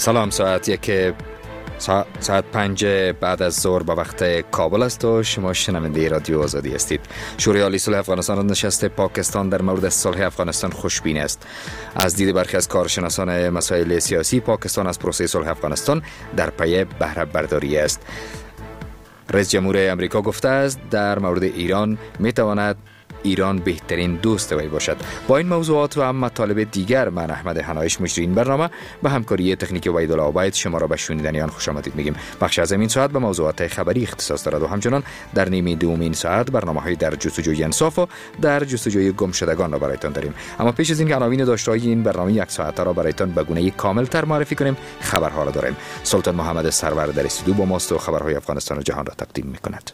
سلام، ساعت 5 بعد از ظهر به وقت کابل است و شما شنونده رادیو آزادی هستید. شورای عالی صلح افغانستان از نشست پاکستان در مورد صلح افغانستان خوشبین است. از دید برخی از کارشناسان مسائل سیاسی، پاکستان از پروسه صلح افغانستان در پی بهره برداری است. رئیس جمهور امریکا گفته است در مورد ایران میتواند ایران بهترین دوست وی باشد. با این موضوعات و هم مطالب دیگر من احمد حنایش مجری این برنامه به همکاری تکنیک وحیدالله عبید شما را به شنیدن آن خوش آمدید میگیم. بخش از این ساعت به موضوعات خبری اختصاص دارد و همچنان در نیمه دوم ساعت برنامه‌های در جستجوی انصاف و در جستجوی گمشدگان را برایتان داریم. اما پیش از اینکه عناوین داشته‌های این برنامه یک ساعته را برایتان به گونه کامل تر معرفی کنیم، خبرها را داریم. سلطان محمد سرور در استودیو با ماست و خبرهای افغانستان و جهان را تقدیم می‌کند.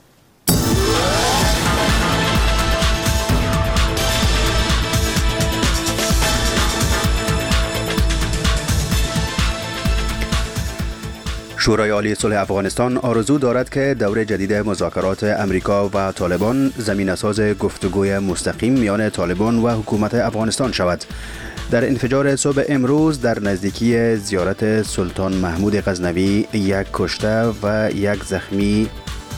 شورای عالی صلح افغانستان آرزو دارد که دور جدید مذاکرات امریکا و طالبان زمینه‌ساز گفتگوی مستقیم میان طالبان و حکومت افغانستان شود. در انفجار صبح امروز در نزدیکی زیارت سلطان محمود غزنوی یک کشته و یک زخمی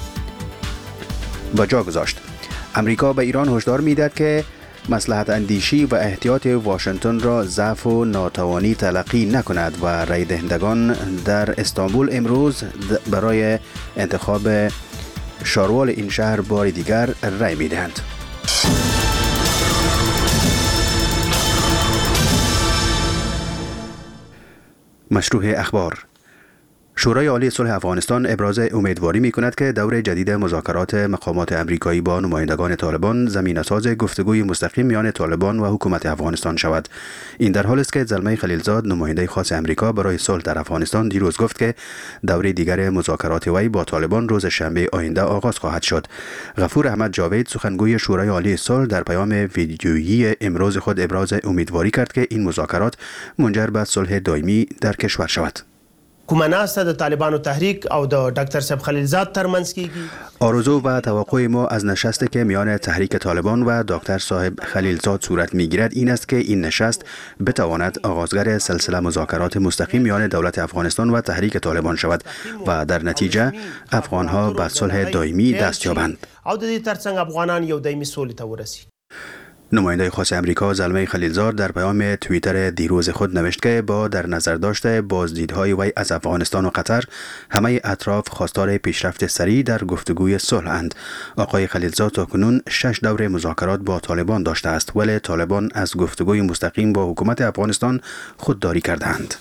به جا گذاشت. امریکا به ایران هشدار می‌دهد که مصلحت اندیشی و احتیاط واشنگتن را ضعف و ناتوانی تلقی نکند و رای دهندگان در استانبول امروز برای انتخاب شاروال این شهر بار دیگر رای می‌دهند. مشروع اخبار. شورای عالی صلح افغانستان ابراز امیدواری می‌کند که دور جدید مذاکرات مقامات امریکایی با نمایندگان طالبان زمینه‌ساز گفتگوی مستقیم میان طالبان و حکومت افغانستان شود. این در حالی است که زلمه خلیلزاد نماینده خاص امریکا برای صلح در افغانستان دیروز گفت که دور دیگر مذاکرات وی با طالبان روز شنبه آینده آغاز خواهد شد. غفور احمد جاوید سخنگوی شورای عالی صلح در پیام ویدیویی امروز خود ابراز امیدواری کرد که این مذاکرات منجر به صلح دائمی در کشور شود. کومناسته د طالبانو تحریک او د ډاکټر صاحب خلیلزاد ترمنځ کیږي. آرزو و توقع ما از نشستی که میان تحریک طالبان و دکتر صاحب خلیلزاد صورت میگیرد این است که این نشست بتواند آغازگر سلسله مذاکرات مستقیم میان دولت افغانستان و تحریک طالبان شود و در نتیجه افغانها به صلح دائمی دست یابند. او د دې ترڅنګ افغانان یو دایمي سولې ته ورسي. نماینده خاص امریکا زلمه خلیلزاد در پیام توییتر دیروز خود نوشت که با در نظر داشته بازدیدهای وی از افغانستان و قطر همه اطراف خواستار پیشرفت سریع در گفتگوی صلح اند. آقای خلیلزاد تاکنون 6 دور مذاکرات با طالبان داشته است ولی طالبان از گفتگوی مستقیم با حکومت افغانستان خودداری کردند.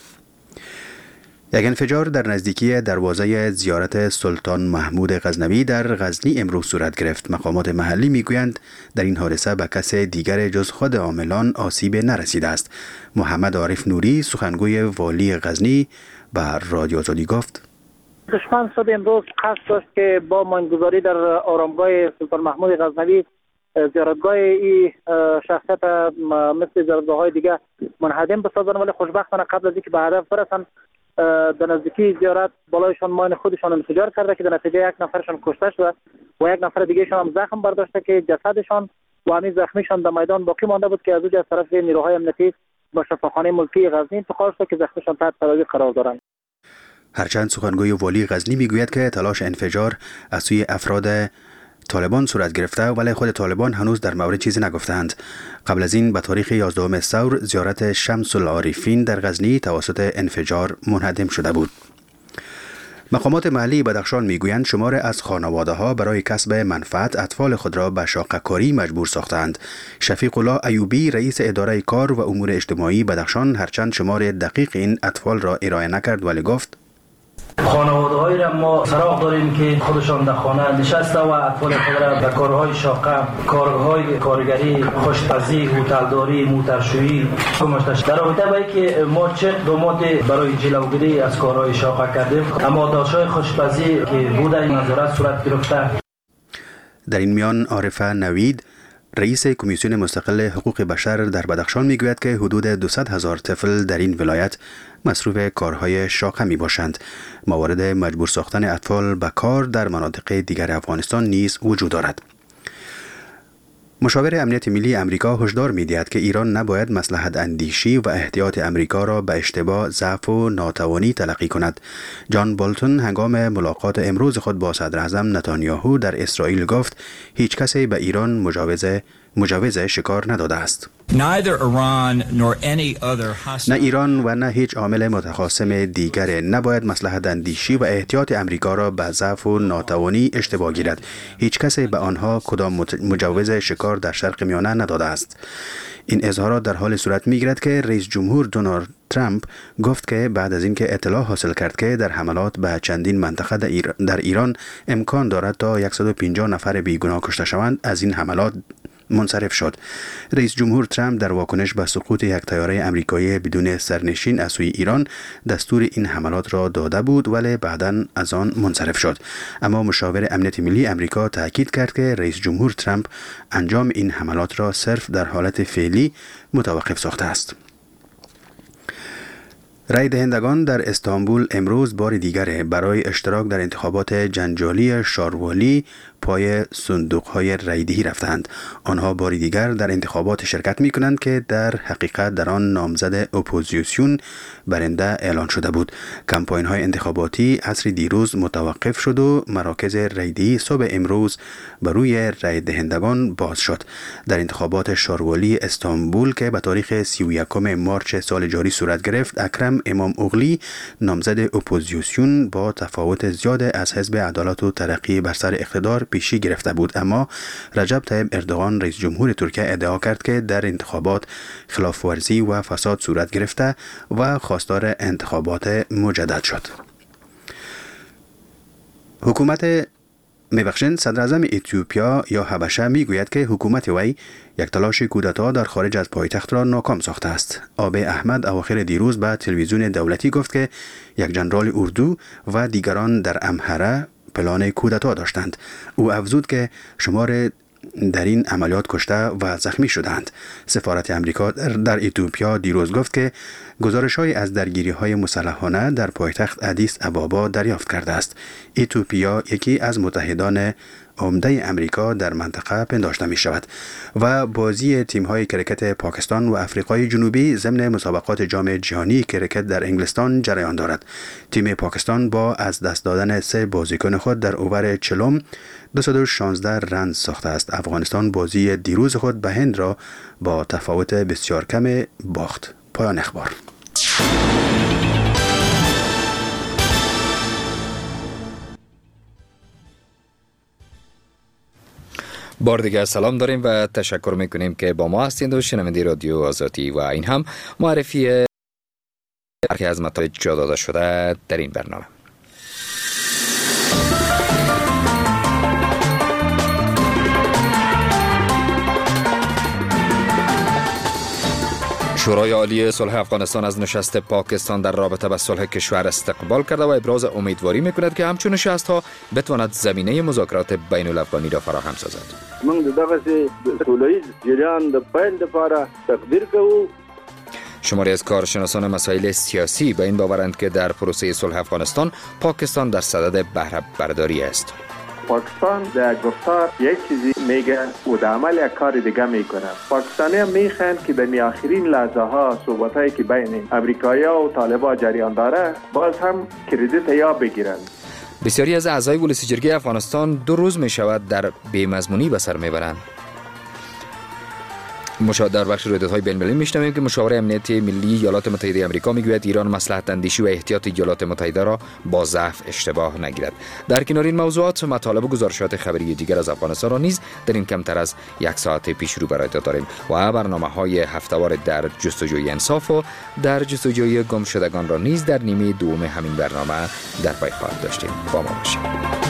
یک انفجار در نزدیکی دروازه زیارت سلطان محمود غزنوی در غزنی امروز صورت گرفت. مقامات محلی میگویند در این حادثه به کس دیگر جز خود عاملان آسیب نرسیده است. محمد عارف نوری سخنگوی والی غزنی به رادیو آزادی گفت: دشمن صبح امروز قصد داشت که با ماینگذاری در آرامگاه سلطان محمود غزنوی زیارتگاه ای شخصیت مثل زیارتگاه‌های دیگه منهدم بسازن، ولی خوشبختانه قبل از اینکه به هدف برسن در نزدیکی زیارت بالایشان ماین خودشان انفجار کرده که در نتیجه یک نفرشان کشته شده و یک نفر دیگه شان هم زخم برداشته که جسدشان و همین زخمیشان در میدان باقی مانده بود که از اونجا از طرف نیروهای امنیتی به شفاخانه ملکی غزنی انتقال شده که زخمیشان تحت تداوی قرار دارند. هرچند سخنگوی والی غزنی میگوید که تلاش انفجار از سوی افراد طالبان صورت گرفته ولی خود طالبان هنوز در مورد چیزی نگفتند. قبل از این به تاریخ 11 ثور زیارت شمس العارفین در غزنی توسط انفجار منهدم شده بود. مقامات محلی بدخشان میگویند شمار از خانواده‌ها برای کسب منفعت اطفال خود را به شاقه‌کاری مجبور ساختند. شفیق الله ایوبی رئیس اداره کار و امور اجتماعی بدخشان هرچند شمار دقیق این اطفال را ارائه نکرد ولی گفت: خانواده‌هایی را ما سراغ داریم که خودشان در خانه نشسته و اطفال خود را به کارهای شاقه، کارهای کارگری، خوشپزی، هتلداری، موترشویی گماشته. در رابطه با اینکه ما چه اقداماتی برای جلوگیری از کارهای شاقه کردیم، اما داشتهای خوشپزی که بوده این نظارت صورت گرفته. در این میان عارفه نوید رئیس کمیسیون مستقل حقوق بشر در بدخشان میگوید که حدود 200,000 طفل در این ولایت مصروف کارهای شاقه می باشند. موارد مجبور ساختن اطفال به کار در مناطق دیگر افغانستان نیز وجود دارد. مشاور امنیت ملی امریکا هشدار می‌دهد که ایران نباید مصلحت اندیشی و احتیاط امریکا را به اشتباه، ضعف و ناتوانی تلقی کند. جان بولتون هنگام ملاقات امروز خود با صدر اعظم نتانیاهو در اسرائیل گفت هیچ کسی به ایران مجوز شکار نداده است. نه ایران و نه هیچ عامل متخاصم دیگر نباید مصلحت اندیشی و احتیاط امریکا را به ضعف و ناتوانی اشتباه گیرد. هیچ کسی به آنها کدام مجوز شکار در شرق میانه نداده است. این اظهارات در حال صورت میگیرد که رئیس جمهور دونالد ترامپ گفت که بعد از اینکه اطلاع حاصل کرد که در حملات به چندین منطقه در ایران امکان دارد تا 150 نفر بیگناه کشته شوند، از این حملات منصرف شد. رئیس جمهور ترامپ در واکنش به سقوط یک طیاره آمریکایی بدون سرنشین از سوی ایران دستور این حملات را داده بود ولی بعداً از آن منصرف شد. اما مشاور امنیت ملی امریکا تاکید کرد که رئیس جمهور ترامپ انجام این حملات را صرف در حالت فعلی متوقف ساخته است. رای دهندگان در استانبول امروز بار دیگر برای اشتراک در انتخابات جنجالی شاروالی پای صندوق‌های رایدهی رفتند. آنها بار دیگر در انتخابات شرکت می‌کنند که در حقیقت در آن نامزد اپوزیسیون برنده اعلان شده بود. کمپاین‌های انتخاباتی عصر دیروز متوقف شد و مراکز رایدهی صبح امروز بر روی رای دهندگان باز شد. در انتخابات شاروالی استانبول که به تاریخ 31 مارس سال جاری صورت گرفت، اکرم امام اوغلی نامزد اپوزیسیون با تفاوت زیاد از حزب عدالت و ترقی بر سر اقتدار پیشی گرفته بود، اما رجب طیب اردوغان رئیس جمهور ترکیه ادعا کرد که در انتخابات خلاف ورزی و فساد صورت گرفته و خواستار انتخابات مجدد شد. صدر اعظم اتیوپیا یا حبشه میگوید که حکومت وی یک تلاش کودتا در خارج از پایتخت را ناکام ساخته است. آبی احمد اواخر دیروز به تلویزیون دولتی گفت که یک ژنرال اردو و دیگران در امهره پلان کودتا داشتند. او افزود که شمار در این عملیات کشته و زخمی شدند. سفارت امریکا در اتیوپیا دیروز گفت که گزارش‌های از درگیری‌های مسلحانه در پایتخت آدیس آبابا دریافت کرده است. اتیوپیا یکی از متحدان عمده امریکا در منطقه پنداشته می شود و بازی تیم‌های کرکت پاکستان و آفریقای جنوبی ضمن مسابقات جام جهانی کرکت در انگلستان جریان دارد. تیم پاکستان با از دست دادن 3 بازیکن خود در اوور چلم 216 رنز ساخته است. افغانستان بازی دیروز خود به هند را با تفاوت بسیار کم باخت. پایان اخبار. بار دیگر سلام داریم و تشکر میکنیم که با ما هستید و شنونده رادیو آزادی و این هم معرفی برخی از مطالب جا داده شده در این برنامه. شورای عالی صلح افغانستان از نشست پاکستان در رابطه با صلح کشور استقبال کرده و ابراز امیدواری میکند که همچون نشست ها بتواند زمینه مذاکرات بین الافغانی را فراهم سازد. من دغه سوله‌ای جریان د پیل لپاره تقدیر کوو. شماری از کارشناسان مسائل سیاسی به این باورند که در پروسه صلح افغانستان پاکستان در صدد بهره برداری است. پاکستان در گفتار یک چیزی میگه و در عمل یک کار دیگه میکنه. پاکستانی هم میخوان که در آخرین لحظه ها صحبتایی که بین امریکایی‌ها و طالبان جریان داره باز هم کردیت یا بگیرن. بسیاری از اعضای ولسی جرگه افغانستان 2 روز می شود در بی‌مضمونی به سر میبرند. در بخش رویدادهای بین‌المللی میشنویم که مشاور امنیت ملی ایالات متحده آمریکا میگوید ایران مصلحت اندیشی و احتیاط ایالات متحده را با ضعف اشتباه نگیرد. در کنار این موضوعات مطالب و گزارشات خبری دیگر از افغانستان را نیز در این کمتر از 1 ساعت پیش رو برایتان داریم و برنامه‌های هفته‌وار در جستجوی انصاف و در جستجوی گمشدگان را نیز در نیمه دوم همین برنامه در پی خواهد داشتیم. با ما باشید.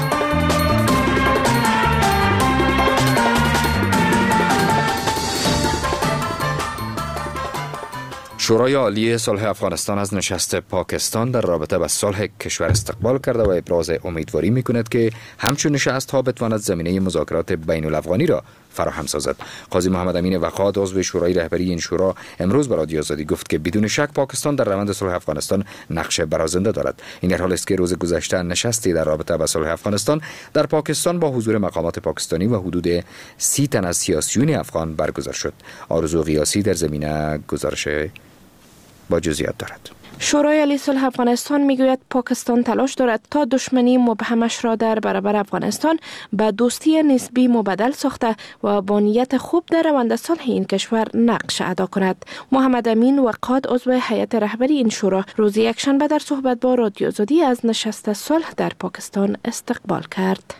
شورای عالی صلح افغانستان از نشست پاکستان در رابطه با صلح کشور استقبال کرده و ابراز امیدواری میکند که همچون نشست ها بتواند زمینه مذاکرات بین الافغانی را فراهم سازد. قاضی محمد امین وقاد عضو شورای رهبری این شورا امروز به رادیو آزادی گفت که بدون شک پاکستان در روند صلح افغانستان نقش برازنده دارد. این در حالی است که روز گذشته نشستی در رابطه با صلح افغانستان در پاکستان با حضور مقامات پاکستانی و حدود 30 تن از سیاسیون افغان برگزار شد. آرزو قیاسی در زمینه گزارش با جزئیات دارد. شورای عالی صلح افغانستان میگوید پاکستان تلاش دارد تا دشمنی مبهمش را در برابر افغانستان به دوستی نسبی مبدل ساخته و با نیت خوب در روند صلح این کشور نقش ادا کند. محمد امین وقاد عضو هیئت رهبری این شورا روز یکشنبه در صحبت با رادیو آزادی از نشست صلح در پاکستان استقبال کرد.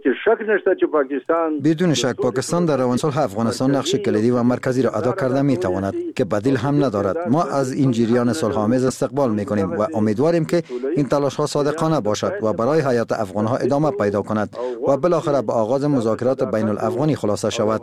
بدون شک پاکستان در روند صلح افغانستان نقش کلیدی و مرکزی را ادا کرده می تواند که بدیل هم ندارد. ما از این جریان صلح آمیز استقبال می کنیم و امیدواریم که این تلاش ها صادقانه باشد و برای حیات افغان ها ادامه پیدا کند و بالاخره به آغاز مذاکرات بین الافغانی خلاصه شود.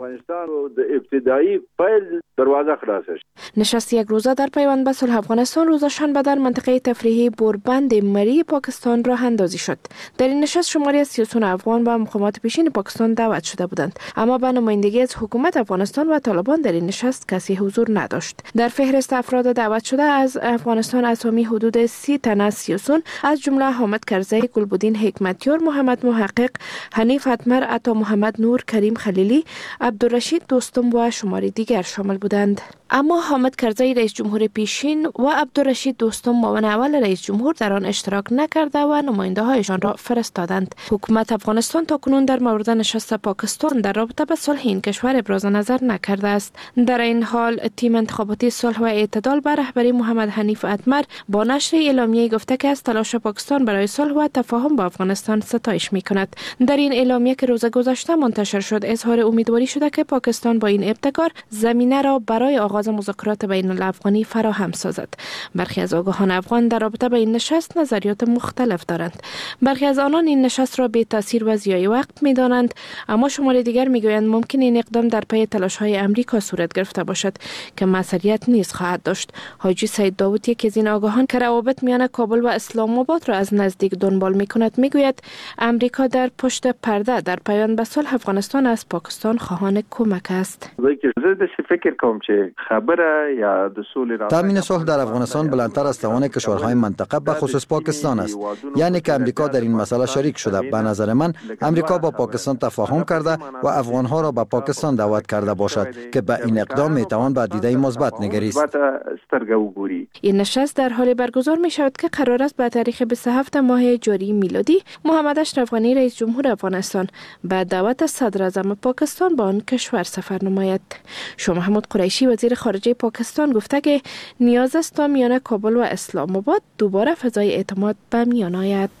نشست یک روزه در پیوند به صلح افغانستان روز شنبه در منطقه تفریحی بوربند مری پاکستان راه اندازی شد. در این نشست شماری از سیاسیون افغان و مقامات پیشین پاکستان دعوت شده بودند، اما به نمایندگی از حکومت افغانستان و طالبان در این نشست کسی حضور نداشت. در فهرست افراد دعوت شده از افغانستان اسامی حدود 30 تن از سیاسیون از جمله حامد کرزی، گلبدین حکمتیار، محمد محقق، حنیف اتمر، عطا محمد نور، کریم خلیلی، عبدالرشید دوستم و شماری دیگر شامل بودند. اما حامد کرزی رئیس جمهور پیشین و عبدالرشید دوستم معاون اول رئیس جمهور در آن اشتراک نکرده و نماینده هایشان را فرستادند. حکومت افغانستان تاکنون در مورد نشست پاکستان در رابطه با صلح این کشور ابراز نظر نکرده است. در این حال تیم انتخاباتی صلح و اعتدال به رهبری محمد حنیف اتمر با نشر اعلامیه گفته که از تلاش پاکستان برای صلح و تفاهم با افغانستان ستایش می‌کند. در این اعلامیه که روز گذشته منتشر شد اظهار امیدواری شده که پاکستان با این ابتکار زمینه را برای آغاز مذاکرات بین الافغانی فراهم سازد. برخی از آگاهان افغان در رابطه با این نشست نظریات مختلف دارند. برخی از آنان این نشست را بی تاثیر و ضیاع وقت می‌دانند، اما شمار دیگر می‌گویند ممکن این اقدام در پی تلاش‌های امریکا صورت گرفته باشد که مسئولیت نیز خواهد داشت. حاجی سید داوود، یکی از این آگاهان که روابط میان کابل و اسلام آباد را از نزدیک دنبال می‌کند، می‌گوید امریکا در پشت پرده در پیوند به صلح افغانستان از پاکستان خواهان کمک است. فکر کوم چې خبره یا د سولې تامین صلح در افغانستان بلندتر از توان کشورهای منطقه به خصوص پاکستان است. یعنی که امریکا در این مسئله شریک شده. به نظر من امریکا با پاکستان تفاهم کرده و افغانها را به پاکستان دعوت کرده باشد که به این اقدام میتوان به دیده مثبت نگریست. این نشست در حال برگزار می شود که قرار است به تاریخ 27 ماه جاری میلادی محمد اشرف غنی رئیس جمهور افغانستان به دعوت صدر اعظم پاکستان به آن کشور سفر نماید. شاه محمود قریشی وزیر خارجه پاکستان گفته که نیاز است تا میان کابل و اسلام آباد دوباره فضای اعتماد به میان آید.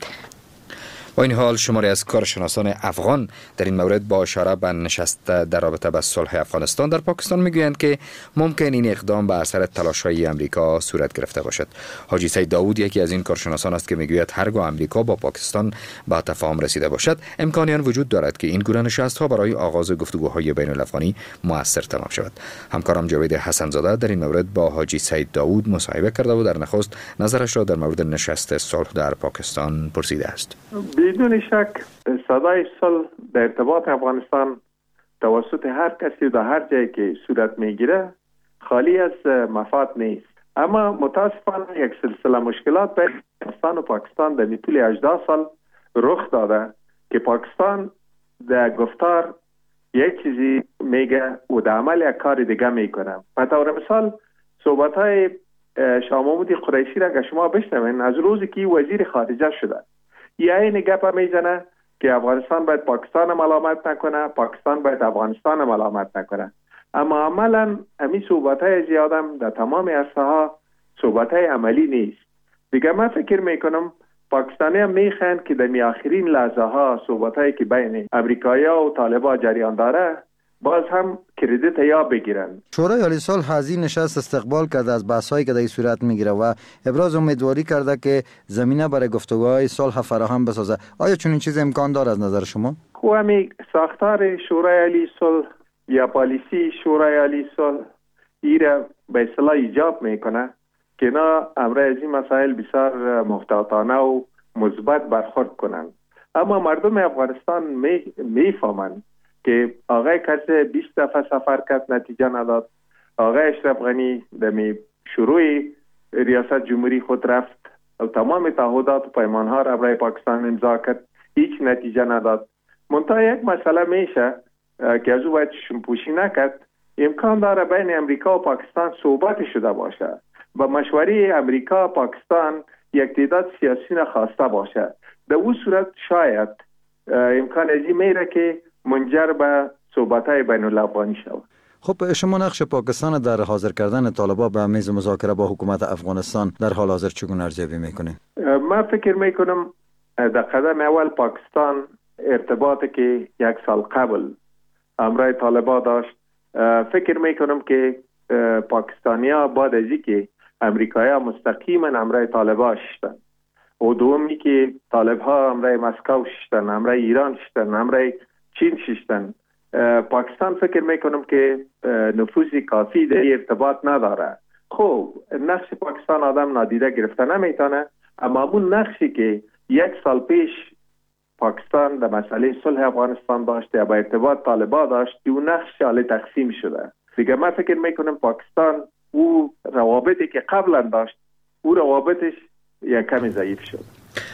با این حال شماری از کارشناسان افغان در این مورد با اشاره به نشست در رابطه با صلح افغانستان در پاکستان میگویند که ممکن این اقدام به اثر تلاش‌های امریکا صورت گرفته باشد. حاجی سید داوود یکی از این کارشناسان است که میگوید هرگاه امریکا با پاکستان به تفاهم رسیده باشد امکانی وجود دارد که این گونه نشست‌ها برای آغاز گفتگوهای بین الافغانی مؤثر تمام شود. همکارم جاوید حسن زاده در این مورد با حاجی سید داوود مصاحبه کرده و در نخست نظرش را در مورد نشست صلح در پاکستان پرسیده است. بدون شک صدای صلح در ارتباط افغانستان توسط هر کسی در هر جایی که صورت میگیره خالی از مفاد نیست، اما متاسفانه یک سلسله مشکلات بین افغانستان و پاکستان در طول 18 سال رخ داده که پاکستان در گفتار یک چیزی میگه و در عمل یک کار دیگه میکنه. به طور مثال صحبت‌های شاه محمود قریشی را که شما بشنوین از روزی که وزیر خارجه شده این گپ میزنه که افغانستان باید پاکستان ملامت نکنه، پاکستان باید افغانستان ملامت نکنه، اما عملا همین صحبت‌های زیادم در تمام عرصه ها صحبت‌های عملی نیست. دیگه من فکر میکنم پاکستانی هم میخوان که در آخرین لحظه ها صحبت‌هایی که بین امریکایی‌ها و طالبان جریان داره باز هم کردیت یا بگیرن. شورای عالی صلح از این نشست استقبال کرده از بحث‌هایی که در صورت میگیره و ابراز امیدواری کرده که زمینه برای گفتگوهای صلح فراهم بسازه. آیا چنین چیز امکان داره از نظر شما؟ همین ساختار شورای عالی صلح یا پالیسی شورای عالی صلح ایره به اصطلاح ایجاب میکنه که اینا امروز این مسائل بسیار محتاطانه و مثبت برخورد کنند، اما مردم افغانستان میفهمند که آقای کرزی 20 دفعه سفر کرد نتیجه نداد. آقای اشرف غنی در شروع ریاست جمهوری خود رفت و تمام تعهدات و پیمانها را برای پاکستان امضا کرد، هیچ نتیجه نداد. منتها یک مسئله میشه که از او باید شمپوشی نکرد، امکان داره بین امریکا و پاکستان صحبت شده باشه و مشوره امریکا و پاکستان یک تعداد سیاسیون خواسته باشه. در اون صورت شاید امکان ازی میره که منجر به صحبت‌های بین الافغانی شود. خب شما نقش پاکستان در حاضر کردن طالبان به میز مذاکره با حکومت افغانستان در حال حاضر چگونه ارزیابی میکنید؟ من فکر میکنم در قدم اول پاکستان ارتباطی که یک سال قبل همراه طالبان داشت، فکر میکنم که پاکستانیا بعد از اینکه امریکایی‌ها مستقیما همراه طالبان شدن و دومی که طالب‌ها همراه مسکو شدن، همراه ایران شدن، همراه چین شدن، پاکستان فکر میکنم که نفوذ کافی در ارتباط نداره. خب نقش پاکستان آدم نادیده گرفته نمیتونه، اما اون نقشی که یک سال پیش پاکستان در مسئله صلح افغانستان داشت یا با ارتباط طالبان داشت، اون نقش حالا تقسیم شده دیگه. من فکر میکنم پاکستان او روابطی که قبلا داشت او روابطش یک کمی ضعیف شد.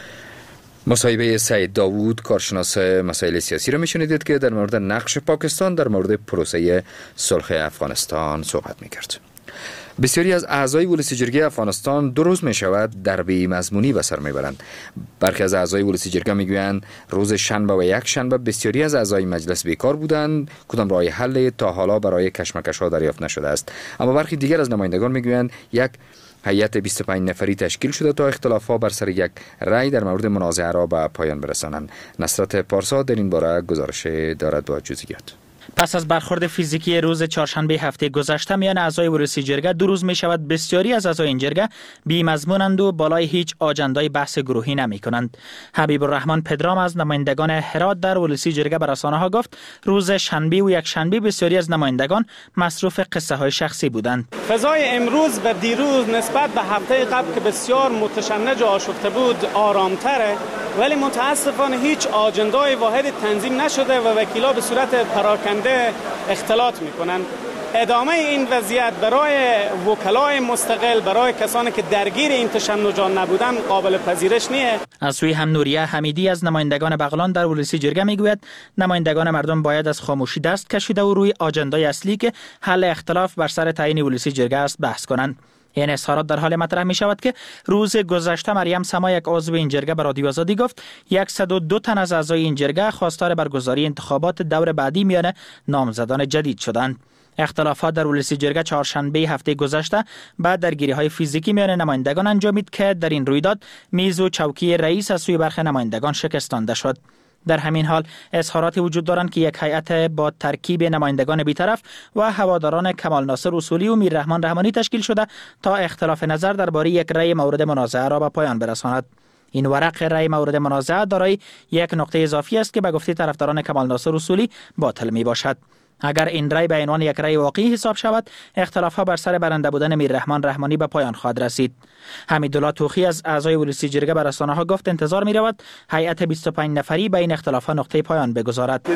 مصاحبه سعید داوود کارشناس مسائل سیاسی را میشنیدید که در مورد نقش پاکستان در مورد پروسه صلح افغانستان صحبت میکرد. بسیاری از اعضای ولسی جرگه افغانستان 2 روز می شود در بی مضمونی به سر میبرند. برخی از اعضای ولسی جرگه میگویند روز شنبه و یک شنبه بسیاری از اعضای مجلس بیکار بودند، کدام راه حل تا حالا برای کشمکش ها دریافت نشده است. اما برخی دیگر از نمایندگان میگویند یک هیئت 25 نفری تشکیل شده تا اختلافات بر سر یک رأی در مورد منازعه را به پایان برسانند. نصرت پارسا در این باره گزارش دارد با جزئیات. پس از برخورد فیزیکی روز چهارشنبه هفته گذشته میان اعضای ولسی جرگه 2 روز می شود بسیاری از اعضای این جرگه بی مضمونند و بالای هیچ آجندای بحث گروهی نمی کنند. حبیب الرحمن پدرام از نمایندگان هرات در ولسی جرگه به رسانه ها گفت روز شنبه و یک شنبه بسیاری از نمایندگان مصروف قصه های شخصی بودند. فضای امروز و دیروز نسبت به هفته قبل که بسیار متشنج و آشفته بود آرامتره، ولی متاسفانه هیچ آجندای واحد تنظیم نشده و وکیلا به صورت پراکنده اختلاط میکنند. ادامه این وضعیت برای وکلای مستقل، برای کسانی که درگیر این تشنجات نبودن قابل پذیرش نیست. از سوی هم نوریه حمیدی از نمایندگان بغلان در ولسی جرگه میگوید نمایندگان مردم باید از خاموشی دست کشیده و روی آجندای اصلی که حل اختلاف بر سر تعیین ولسی جرگه است بحث کنند. این اظهارات در حال مطرح می شود که روز گذشته مریم سما یک عضو این جرگه به رادیو آزادی گفت 102 تن از اعضای این جرگه خواستار برگزاری انتخابات دور بعدی میان نامزدان جدید شدند. اختلافات در ولسی جرگه چهارشنبه هفته گذشته بعد درگیری‌های فیزیکی میان نمایندگان انجامید که در این رویداد میز و چوکی رئیس از سوی برخی نمایندگان شکستانده شد. در همین حال اظهاراتی وجود دارند که یک هیئت با ترکیب نمایندگان بی‌طرف و هواداران کمال ناصر اصولی و میررحمان رحمانی تشکیل شده تا اختلاف نظر درباره یک رأی مورد منازعه را به پایان برساند. این ورق رأی مورد منازعه دارای یک نقطه اضافی است که به گفته طرفداران کمال ناصر اصولی باطل می باشد. اگر این رأی به عنوان یک رأی واقعی حساب شود، اختلافات بر سر برنده بودن میررحمان رحمانی به پایان خواهد رسید. حمیدالله توخی از اعضای ولسی جرگه به رسانه‌ها گفت انتظار می‌رود هیئت 25 نفری به این اختلافات نقطه پایان بگذارد.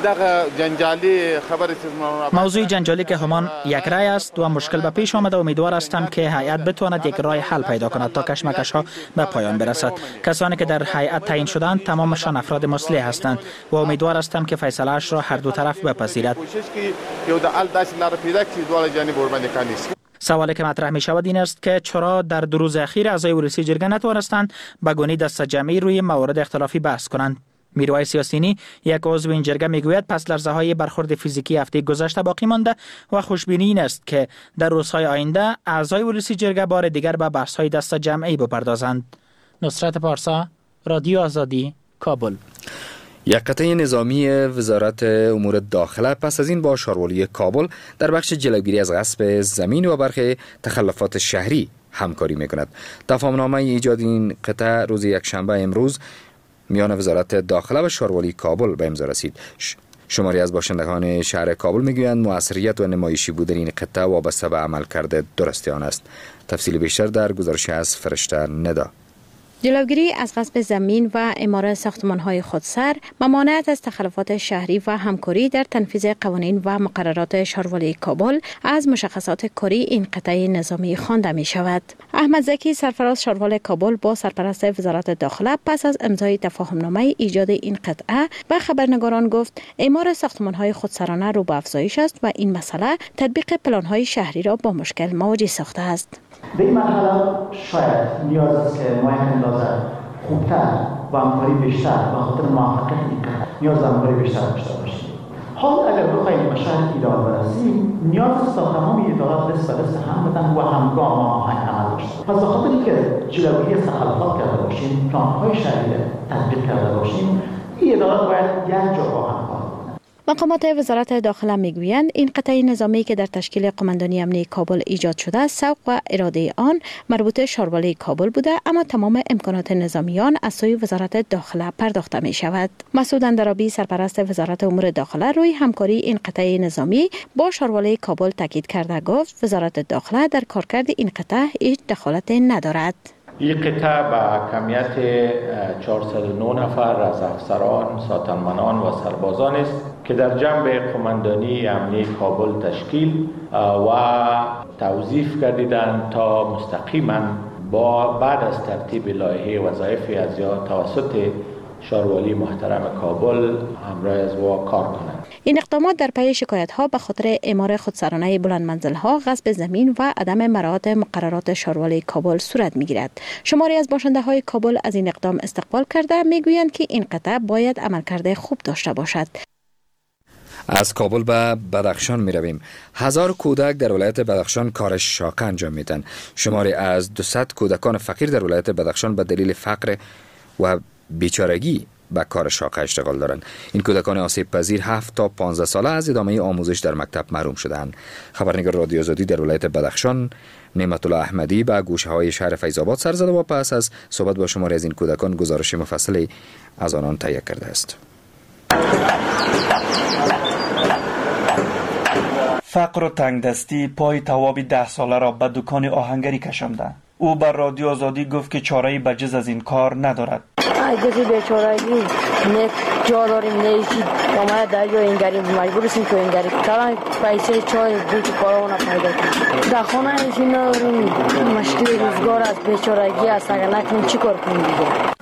موضوع جنجالی که همان یک رأی است و مشکل به پیش آمده، امیدوار هستم که هیئت بتواند یک راه حل پیدا کند تا کشمکش‌ها به پایان برسد. کسانی که در هیئت تعیین شدند تمامشان افراد مصلح هستند و امیدوار هستم که فیصله‌اش را هر دو طرف بپذیرد. سوالی که مطرح می شود این است که چرا در 2 روز اخیر اعضای ولسی جرگه نتوانستند به گونی دست جمعی روی موارد اختلافی بحث کنند. میرویس یاسینی یک عضو این جرگه میگوید پس لرزه های برخورد فیزیکی هفته گذشته باقی مانده و خوشبینی این است که در روزهای آینده اعضای ولسی جرگه بار دیگر به بحث های دست جمعی بپردازند. نصرت پارسا، رادیو آزادی، کابل. یک قطعه نظامی وزارت امور داخله پس از این با شاروالی کابل در بخش جلوگیری از غصب زمین و برخی تخلفات شهری همکاری میکند. تفاهمنامه ایجاد این قطعه روز یکشنبه امروز میان وزارت داخله و شاروالی کابل به امضا رسید. شماری از باشندگان شهر کابل میگویند موثریت و نمایشی بودن این قطعه وابسته به عملکرد درست آن است. تفصیل بیشتر در گزارش از فرشته ندا. جلوگیری از غصب زمین و اعمار ساختمان‌های خودسر، ممانعت از تخلفات شهری و همکاری در تنفیذ قوانین و مقررات شاروالی کابل از مشخصات کاری این قطعه نظامی خوانده می شود. احمد زکی سرفراز شاروال کابل با سرپرست وزارت داخله پس از امضای تفاهمنامه ایجاد این قطعه به خبرنگاران گفت اعمار ساختمان‌های خودسرانه رو به افزایش است و این مسئله تطبیق پلان‌های شهری را با مشکل مواجه ساخته است. در این مرحله شاید نیاز است که ما یک اندازه خوبتر و همکاری بیشتر به خاطر موفقیت این کار نیاز به همکاری بیشتر داشته باشیم. حال اگر بخواهیم به شرط ایدئال برسیم نیاز است تا تمام ادارات دست به دست هم بدن و همگام آهنگ عمل داشته باشیم. پس به خاطر که جلوگیری از تخلفات کرده باشیم، پلان‌های شهری تطبیق کرده باشیم، این ادارات باید یک جا با هم کار. مقامات وزارت داخله میگویند این قطعه نظامی که در تشکیل قماندانی امنیه کابل ایجاد شده سوق و اراده آن مربوط شاروالی کابل بوده، اما تمام امکانات نظامیان از سوی وزارت داخله پرداخته می شود. مسعود اندرابی سرپرست وزارت امور داخله روی همکاری این قطعه نظامی با شاروالی کابل تاکید کرده گفت وزارت داخله در کارکرد این قطعه هیچ دخالت ندارد. این قطعه با کمیت 409 نفر از افسران، ساتنمنان و سربازان است که در جنب قماندانی امنیه کابل تشکیل و توظیف گردیدند تا مستقیما بعد از ترتیب لایحه وظایف از یا توسط شاروالی محترم کابل همراه از او کار کنند. این اقدامات در پی شکایت‌ها به خاطر اعمار خودسرانه بلند منزل‌ها، غصب زمین و عدم مراعات مقررات شاروالی کابل صورت می‌گیرد. شماری از باشنده‌های کابل از این اقدام استقبال کرده می‌گویند که این قطعه باید عملکرد خوب داشته باشد. از کابل به بدخشان می رویم. 1000 کودک در ولایت بدخشان کار شاقه انجام میدن. شماری از 200 کودکان فقیر در ولایت بدخشان به دلیل فقر و بیچارگی به کار شاقه اشتغال دارند. این کودکان آسیب پذیر 7 تا 15 ساله از ادامه آموزش در مکتب محروم شدند. خبرنگار رادیو آزادی در ولایت بدخشان نعمت الله احمدی به گوشه های شهر فیض آباد سر زده و پس از صحبت با شماری از این کودکان گزارش مفصلی از آنان تهیه کرده است. فقر و تنگدستی پای توابی 10 ساله را به دکان آهنگری کشانده. او بر رادیو آزادی گفت که چاره‌ای بجز از این کار ندارد. کسی بیچارگی نه جا داریم نه ایچی آمده دریا اینگری مجبور هستیم که اینگری کلان پیسه چای دو تو کارونه پیدا کنیم. در خانه ایچی نداریم، مشکل روزگار از بیچارگی است، اگر نکنیم چی کار کنیم دیگه.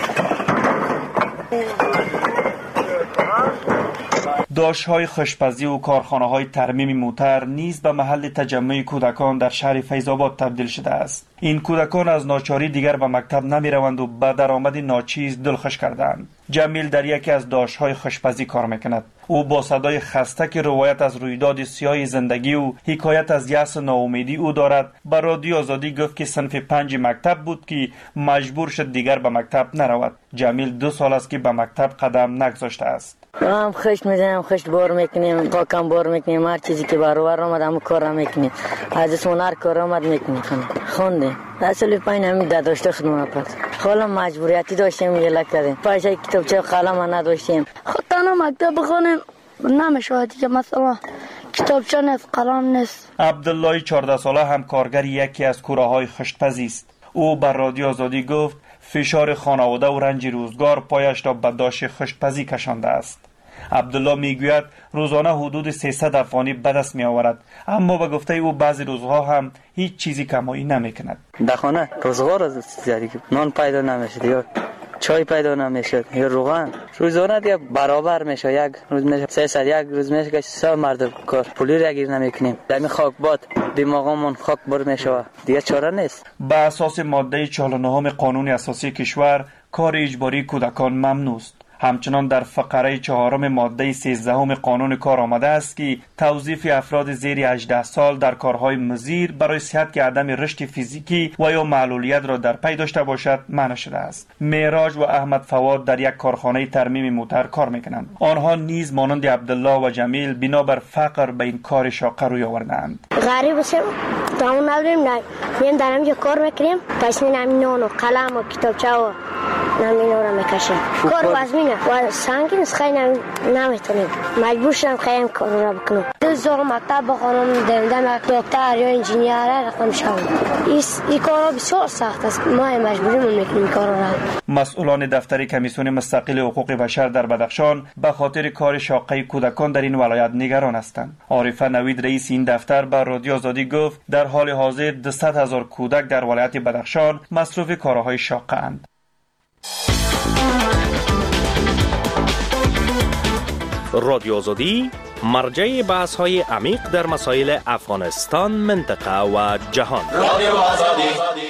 داشت‌های خشپزی و کارخانه‌های ترمیم موتر نیز به محل تجمع کودکان در شهر فیض آباد تبدیل شده است. این کودکان از ناچاری دیگر به مکتب نمی‌روند و به درآمد ناچیز دلخوش کردند. جمیل در یکی از داشت‌های خشپزی کار می‌کند. او با صدای خسته که روایت از رویداد سیاه زندگی و حکایت از یأس و ناامیدی او دارد، به رادیو آزادی گفت که صنف 5 مکتب بود که مجبور شد دیگر به مکتب نرود. جمیل 2 سال است که به مکتب قدم نگذاشته است. هم خشت میزنیم، خشت بار میکنیم، پاکم بار میکنیم، هر چیزی که برابر آمد همون کار میکنیم. از اسمون هر کار آمد میکنیم. خونده در سال 5 همین داشته خدمت پس حالا مجبوریتی داشتیم یه کردیم. پیسه کتابچه قلم نداشتیم. خود تنها مکتب بخونیم نمیشه دیگه، مثلا کتابچه نیست، قلم نیست. عبدالله 14 ساله هم کارگر یکی از کوره‌های خشت‌پزی است. او بر رادیو آزادی گفت فشار خانواده و رنج روزگار پایش را به داش خشت‌پزی کشانده است. عبدالله میگوید روزانه حدود 300 افغانی به دست می آورد، اما به گفته او بعضی روزها هم هیچ چیزی کمایی نمی کند. در خانه روزگار از نان پیدا نمیشه یا چای پیدا نمیشه یا روغن روزانه دیگه برابر میشه. یک روز میشه 300، یک روز میشه که 100 مرد کار پولی را گیر نمیکنیم. در خاک باد دماغمون خاک بر میشه، دیگه چاره نیست. به اساس ماده 49 قانون اساسی کشور کار اجباری کودکان ممنوع است. همچنان در فقره 4 ماده 13 قانون کار آمده است که توظیف افراد زیر 18 سال در کارهای مضر برای صحت که عدم رشد فیزیکی و یا معلولیت را در پی داشته باشد منع شده است. معراج و احمد فواد در یک کارخانه ترمیم موتر کار میکنند. آنها نیز مانند عبدالله و جمیل بنابر فقر به این کار شاقه روی آوردند. غریب باشیم تا اون نداریم، میم در همینجا کار میکنیم، پیسه نمی نان و قلم و کتابچه و نمینا رو میکشیم. کار وزمینه و سنگین است، خیلی نمیتونیم. مجبور شدم خیلی کار رو بکنم. دوست دارم مکتب بخونم، دم دکتر یا انجینیر رقم شوم. این کارا بسیار سخت است. ما مجبوریم میکنیم کارا را. مسئولان دفتر کمیسیون مستقل حقوق بشر در بدخشان به خاطر کار شاقه کودکان در این ولایت نگران هستند. عارفه نوید رئیس این دفتر به رادیو آزادی گفت در حال حاضر 200,000 کودک در ولایت بدخشان مصروف کارهای شاقه اند. رادیو آزادی مرجع بحث های عمیق در مسائل افغانستان، منطقه و جهان. رادیو آزادی.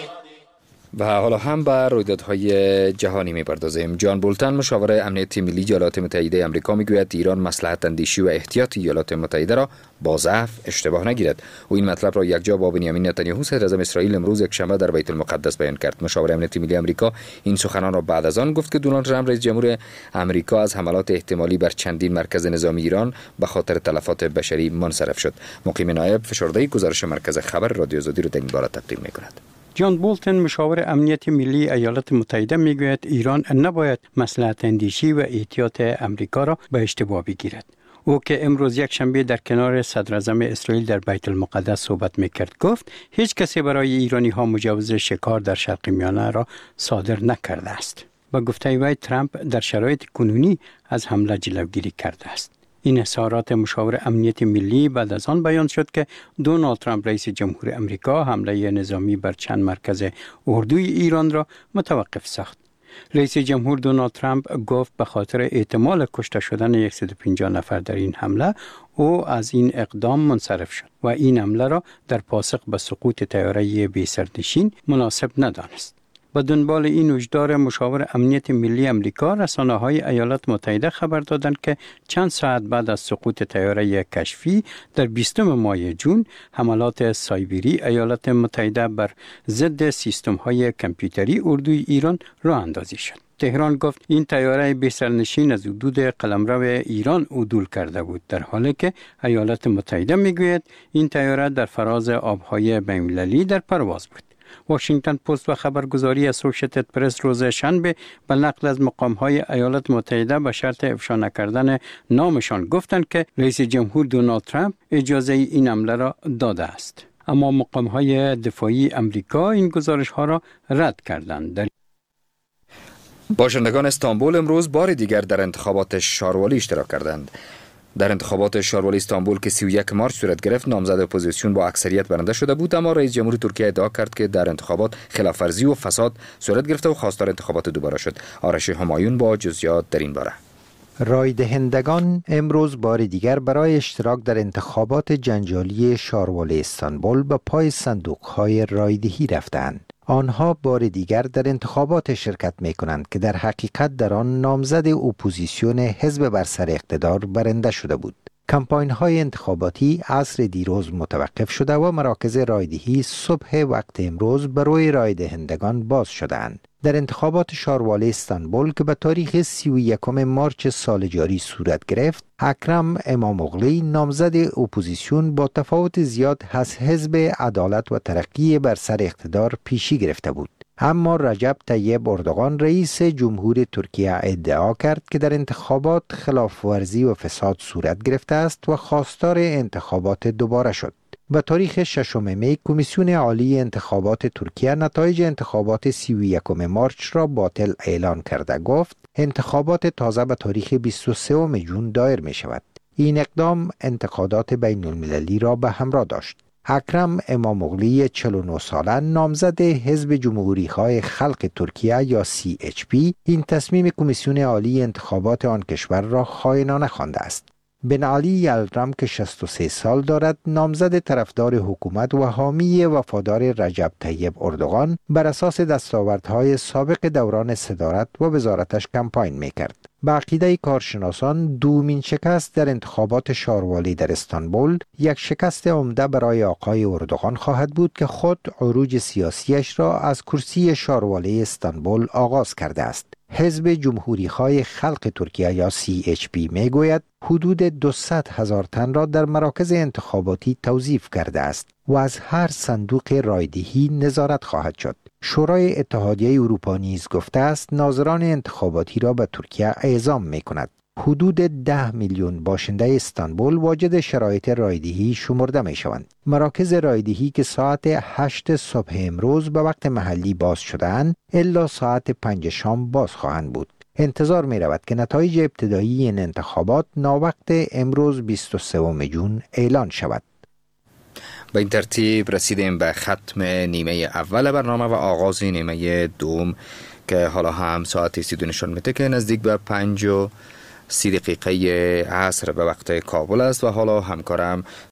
و حالا هم به رویدادهای جهانی می‌پردازیم. جان بولتن مشاور امنیت ملی ایالات متحده آمریکا میگوید ایران مصلحت اندیشی و احتیاط ایالات متحده را با ضعف اشتباه نگیرد. او این مطلب را یکجا با بنیامین نتانیاهو صدر اعظم اسرائیل امروز یکشنبه در بیت المقدس بیان کرد. مشاور امنیت ملی آمریکا این سخنان را بعد از آن گفت که دونالد ترامپ رئیس جمهور آمریکا از حملات احتمالی بر چندین مرکز نظامی ایران به خاطر تلفات بشری منصرف شد. مقیم نایب فشرده گزارش مرکز خبر رادیو آزادی را در این باره تقدیم می‌کند. جان بولتن مشاور امنیت ملی ایالات متحده میگوید ایران نباید مصلحت اندیشی و احتیاط امریکا را به اشتباه بگیرد. او که امروز یک شنبه در کنار صدر اعظم اسرائیل در بیت المقدس صحبت میکرد گفت هیچ کسی برای ایرانی ها مجوز شکار در شرق میانه را صادر نکرده است. با گفته وی ترامپ در شرایط کنونی از حمله جلوگیری کرده است. این اظهارات مشاور امنیت ملی بعد از آن بیان شد که دونالد ترامپ رئیس جمهور آمریکا حمله نظامی بر چند مرکز اردوی ایران را متوقف ساخت. رئیس جمهور دونالد ترامپ گفت به خاطر احتمال کشته شدن 150 نفر در این حمله او از این اقدام منصرف شد و این حمله را در پاسخ به سقوط طیاره بی سرنشین مناسب ندانست. با دنبال این هشدار مشاور امنیت ملی آمریکا، رسانه‌های ایالات متحده خبر دادند که چند ساعت بعد از سقوط طیاره کشفی در 20 ماه جون حملات سایبری ایالات متحده بر ضد سیستم‌های کامپیوتری اردوی ایران راه اندازی شد. تهران گفت این طیاره بی سرنشین از حدود قلمرو ایران عدول کرده بود، در حالی که ایالات متحده میگوید این طیاره در فراز آب‌های بین‌المللی در پرواز بود. واشنگتن پست و خبرگزاری اسوسییتد پرس روز شنبه به نقل از مقام‌های ایالات متحده به شرط افشا نکردن نامشان گفتند که رئیس جمهور دونالد ترامپ اجازه این حمله را داده است. اما مقام‌های دفاعی آمریکا این گزارش‌ها را رد کردند. باشندگان استانبول امروز بار دیگر در انتخابات شاروالی اشتراک کردند. در انتخابات شاروالی استانبول که 31 مارچ صورت گرفت، نامزد اپوزیسیون با اکثریت برنده شده بود، اما رئیس جمهور ترکیه ادعا کرد که در انتخابات خلاف‌ورزی و فساد صورت گرفته و خواستار انتخابات دوباره شد. آرش همایون با جزئیات در این باره. رای دهندگان امروز بار دیگر برای اشتراک در انتخابات جنجالی شاروالی استانبول به پای صندوق‌های رایدهی رفتند. آنها بار دیگر در انتخابات شرکت می کنند که در حقیقت در آن نامزد اپوزیسیون حزب بر سر اقتدار برنده شده بود. کمپاین های انتخاباتی عصر دیروز متوقف شده و مراکز رایدهی صبح وقت امروز برای رای دهندگان باز شدند. در انتخابات شاروالی استانبول که به تاریخ 31 مارچ سال جاری صورت گرفت، اکرم اماموغلی نامزد اپوزیسیون با تفاوت زیاد از حزب عدالت و ترقی بر سر اقتدار پیشی گرفته بود. اما رجب طیب اردوغان رئیس جمهور ترکیه ادعا کرد که در انتخابات خلاف‌ورزی و فساد صورت گرفته است و خواستار انتخابات دوباره شد. به تاریخ 6 می کمیسیون عالی انتخابات ترکیه نتایج انتخابات 31 مارچ را باطل اعلان کرده گفت انتخابات تازه به تاریخ 23 جون دایر می شود. این اقدام انتقادات بین المللی را به همراه داشت. اکرم اماموغلی 49 ساله نامزد حزب جمهوری‌خواه خلق ترکیه یا CHP این تصمیم کمیسیون عالی انتخابات آن کشور را خائنانه خوانده است. بن علی یلدرم که 63 سال دارد نامزد طرفدار حکومت و حامی وفادار رجب طیب اردوغان بر اساس دستاوردهای سابق دوران صدارت و وزارتش کمپاین می‌کرد. به عقیده کارشناسان دومین شکست در انتخابات شاروالی در استانبول یک شکست عمده برای آقای اردوغان خواهد بود که خود عروج سیاسیش را از کرسی شاروالی استانبول آغاز کرده است. حزب جمهوری‌خواه خلق ترکیه یا CHP میگوید حدود 200,000 تن را در مراکز انتخاباتی توظیف کرده است و از هر صندوق رایدهی نظارت خواهد شد. شورای اتحادیه اروپا نیز گفته است ناظران انتخاباتی را به ترکیه اعزام می‌کند. حدود 10 میلیون باشنده استانبول واجد شرایط رایدهی شمرده می شوند. مراکز رایدهی که ساعت 8 صبح امروز به وقت محلی باز شدند، الا ساعت 5 شام باز خواهند بود. انتظار می رود که نتایج ابتدایی این انتخابات ناوقت امروز 23 جون اعلان شود. به این ترتیب رسیدیم به ختم نیمه اول برنامه و آغاز نیمه دوم که حالا هم ساعت 32 نشان میده که نزدیک به 5:30 عصر به وقت کابل است و حالا همکارم